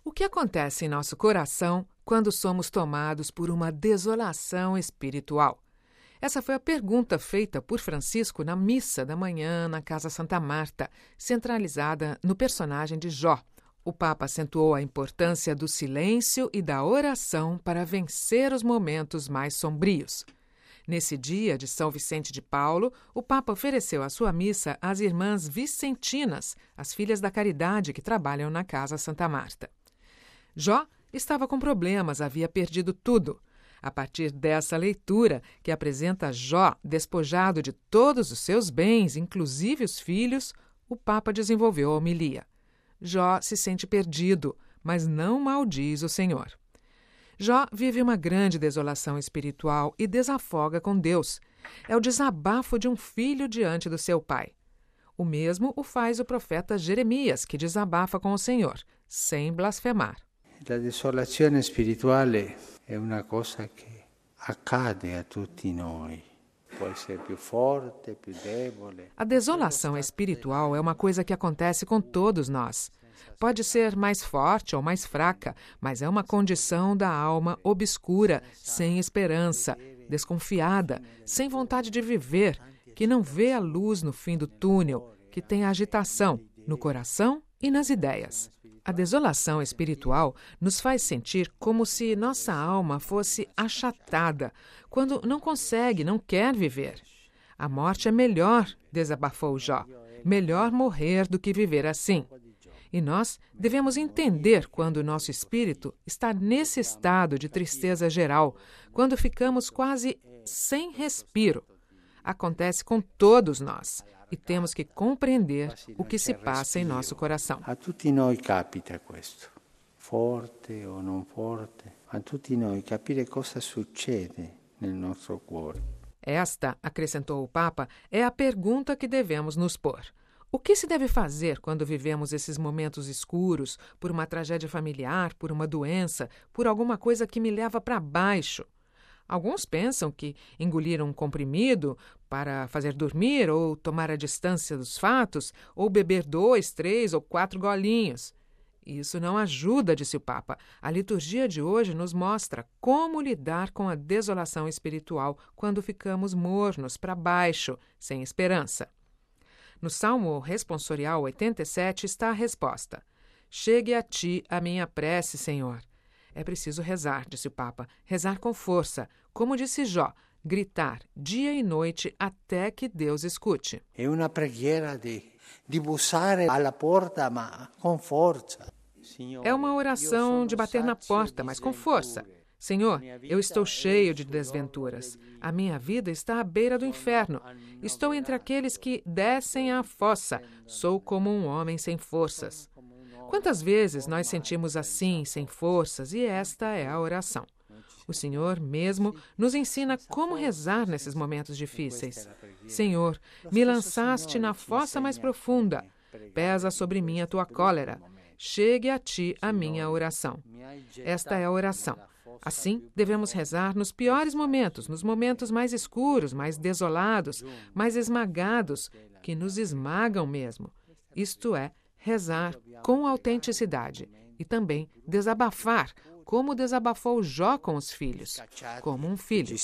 O que acontece em nosso coração quando somos tomados por uma desolação espiritual? Essa foi a pergunta feita por Francisco na missa da manhã na Casa Santa Marta, centralizada no personagem de Jó. O Papa acentuou a importância do silêncio e da oração para vencer os momentos mais sombrios. Nesse dia de São Vicente de Paulo, o Papa ofereceu a sua missa às irmãs vicentinas, as filhas da caridade que trabalham na Casa Santa Marta. Jó estava com problemas, havia perdido tudo. A partir dessa leitura, que apresenta Jó despojado de todos os seus bens, inclusive os filhos, o Papa desenvolveu a homilia. Jó se sente perdido, mas não maldiz o Senhor. Jó vive uma grande desolação espiritual e desafoga com Deus. É o desabafo de um filho diante do seu pai. O mesmo o faz o profeta Jeremias, que desabafa com o Senhor, sem blasfemar. La desolazione spirituale è una cosa che accade a tutti noi. Può essere più forte, più debole. A desolação espiritual é uma coisa que acontece com todos nós. Pode ser mais forte ou mais fraca, mas é uma condição da alma obscura, sem esperança, desconfiada, sem vontade de viver, que não vê a luz no fim do túnel, que tem agitação no coração e nas ideias. A desolação espiritual nos faz sentir como se nossa alma fosse achatada, quando não consegue, não quer viver. A morte é melhor, desabafou Jó, melhor morrer do que viver assim. E nós devemos entender quando o nosso espírito está nesse estado de tristeza geral, quando ficamos quase sem respiro. Acontece com todos nós e temos que compreender o que se passa em nosso coração. A tutti noi capita questo, forte o non forte, a tutti noi capire cosa succede nel nostro cuore. Esta, acrescentou o Papa, é a pergunta que devemos nos pôr. O que se deve fazer quando vivemos esses momentos escuros, por uma tragédia familiar, por uma doença, por alguma coisa que me leva para baixo? Alguns pensam que engolir um comprimido para fazer dormir, ou tomar a distância dos fatos, ou beber 2, 3 ou 4 golinhos. Isso não ajuda, disse o Papa. A liturgia de hoje nos mostra como lidar com a desolação espiritual quando ficamos mornos, para baixo, sem esperança. No Salmo Responsorial 87 está a resposta. Chegue a ti a minha prece, Senhor. É preciso rezar, disse o Papa, rezar com força, como disse Jó, gritar dia e noite até que Deus escute. É uma preghiera de bussare alla porta, ma com força. É uma oração de bater na porta, mas com força. Senhor, eu estou cheio de desventuras. A minha vida está à beira do inferno. Estou entre aqueles que descem à fossa. Sou como um homem sem forças. Quantas vezes nós sentimos assim, sem forças, e esta é a oração. O Senhor mesmo nos ensina como rezar nesses momentos difíceis. Senhor, me lançaste na fossa mais profunda. Pesa sobre mim a tua cólera. Chegue a ti a minha oração. Esta é a oração. Assim, devemos rezar nos piores momentos, nos momentos mais escuros, mais desolados, mais esmagados, que nos esmagam mesmo. Isto é, rezar com autenticidade e também desabafar, como desabafou Jó com os filhos, como um filho.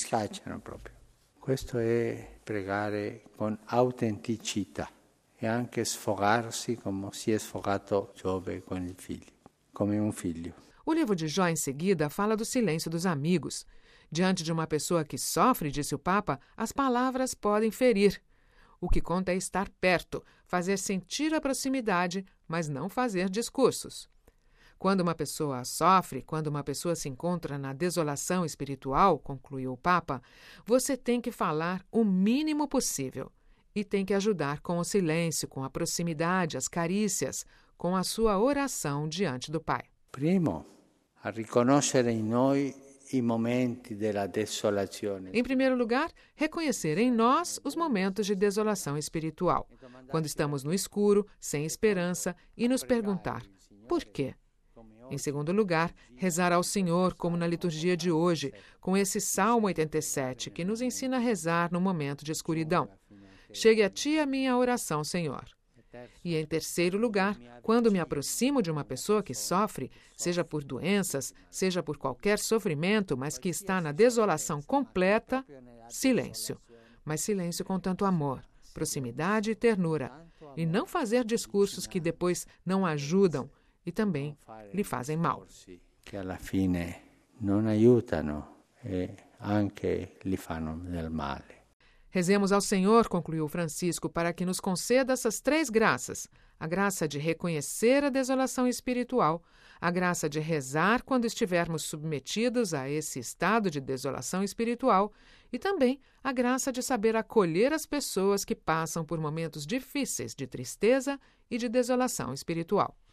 Questo è pregare con autenticità e anche sfogarsi come si è sfogato Giobbe con il figlio, come un figlio. O livro de Jó, em seguida, fala do silêncio dos amigos. Diante de uma pessoa que sofre, disse o Papa, as palavras podem ferir. O que conta é estar perto, fazer sentir a proximidade, mas não fazer discursos. Quando uma pessoa sofre, quando uma pessoa se encontra na desolação espiritual, concluiu o Papa, você tem que falar o mínimo possível e tem que ajudar com o silêncio, com a proximidade, as carícias, com a sua oração diante do Pai. Primo, a riconoscere in noi i momenti della desolazione. Em primeiro lugar, reconhecer em nós os momentos de desolação espiritual, quando estamos no escuro, sem esperança, e nos perguntar, por quê? Em segundo lugar, rezar ao Senhor, como na liturgia de hoje, com esse Salmo 87, que nos ensina a rezar no momento de escuridão. Chegue a ti a minha oração, Senhor. E, em terceiro lugar, quando me aproximo de uma pessoa que sofre, seja por doenças, seja por qualquer sofrimento, mas que está na desolação completa, silêncio. Mas silêncio com tanto amor, proximidade e ternura, e não fazer discursos que depois não ajudam e também lhe fazem mal. Que alla fine non aiutano e anche lhe fanno del male. Rezemos ao Senhor, concluiu Francisco, para que nos conceda essas 3 graças: a graça de reconhecer a desolação espiritual, a graça de rezar quando estivermos submetidos a esse estado de desolação espiritual e também a graça de saber acolher as pessoas que passam por momentos difíceis de tristeza e de desolação espiritual.